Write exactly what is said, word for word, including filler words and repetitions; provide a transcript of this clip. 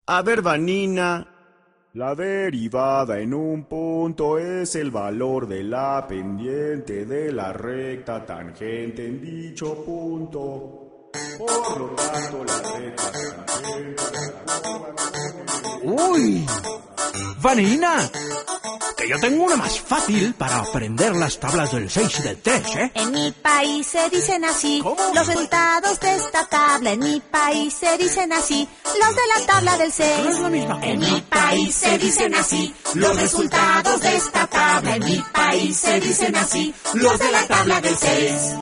A ver, Vanina. La derivada en un punto es el valor de la pendiente de la recta tangente en dicho punto. Por lo tanto, la recta tangente... ¡Uy! ¡Vanina! Que yo tengo una más fácil para aprender las tablas del seis y del tres, ¿eh? En mi país se dicen así. ¿Cómo? Los resultados de esta tabla. En mi país se dicen así. Los de la tabla del seis. No es la misma. En mi país se dicen así. Los resultados de esta tabla. En mi país se dicen así. Los de la tabla del seis.